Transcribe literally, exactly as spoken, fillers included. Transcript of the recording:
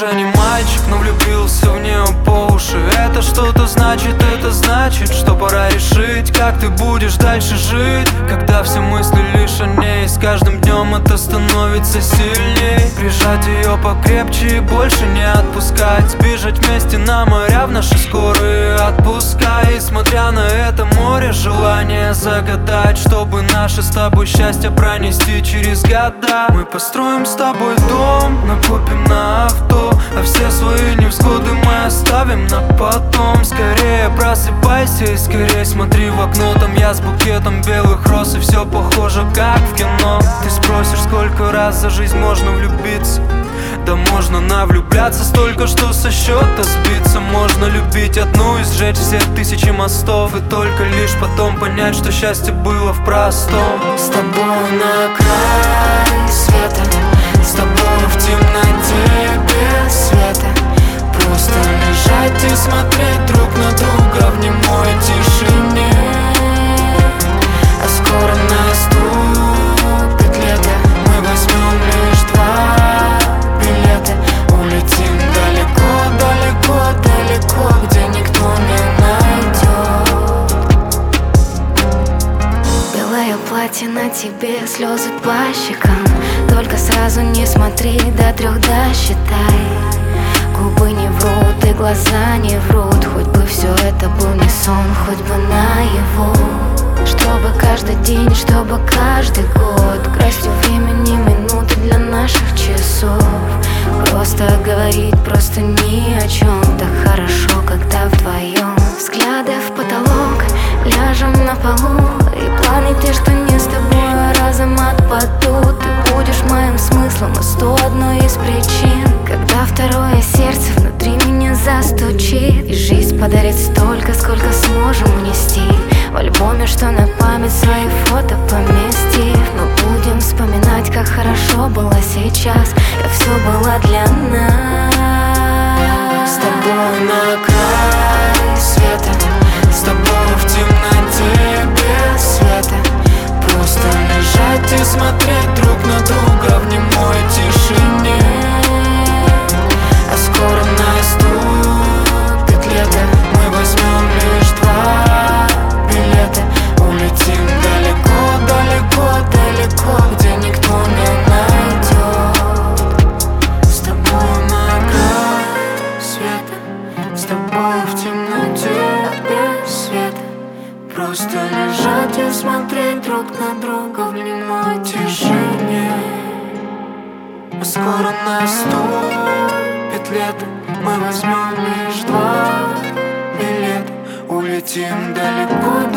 уже не мальчик, но влюбился в нее по уши. Это что-то значит, это значит, что пора решить, как ты будешь дальше жить, когда все мысли лишь о ней. С каждым днем это становится сильней. Прижать ее покрепче и больше не отпускать. Сбежать вместе на моря в наши скорые отпуска. И смотря на это море, желание загадать, чтобы наше с тобой счастье пронести через года. Мы построим с тобой дом, накопим на авто, а все свои невзгоды мы оставим на потом. Скорее просыпайся и скорее смотри в окно. Там я с букетом белых роз, и все похоже как в кино. Ты спросишь, сколько раз за жизнь можно влюбиться? Да можно навлюбляться столько, что со счета сбиться. Можно любить одну и сжечь все тысячи мостов, и только лишь потом понять, что счастье было в простом. С тобой на край света, с тобой в темноте без света. Просто лежать и смотреть друг на друга в немой тишине. А скоро наступит лето, мы возьмем лишь два билета. Улетим далеко, далеко, далеко, где никто не найдет. Белое платье на тебе, слезы по щекам. Только сразу не смотри, до трех досчитай. Губы не врут и глаза не врут. Хоть бы все это был не сон, хоть бы наяву. Чтобы каждый день, чтобы каждый год красть у времени минуты для наших часов. Просто говорить, просто ни о чем. Так хорошо, когда вдвоем. Взгляды в потолок, ляжем на полу. И планы те, что не с тобой, разом отпадут. Ты будешь моим смыслом, и сто одной из причин, когда второе сердце внутри меня застучит. И жизнь подарит столько, сколько сможем унести. В альбоме, что на память свои фото поместив. Мы будем вспоминать, как хорошо было сейчас, как все было для нас. С тобой на край света, с тобой в темноте без света. Просто лежать и смотреть друг на друга в немой тишине. А скоро наступит лето, мы возьмем лишь два билета. Улетим далеко, далеко, далеко, где никто не найдет. С тобой на край света, с тобой в темноте без света. Просто лежать и смотреть друг на друга в немой тишине. А скоро наступит лето, мы возьмем лишь два билета. Улетим далеко,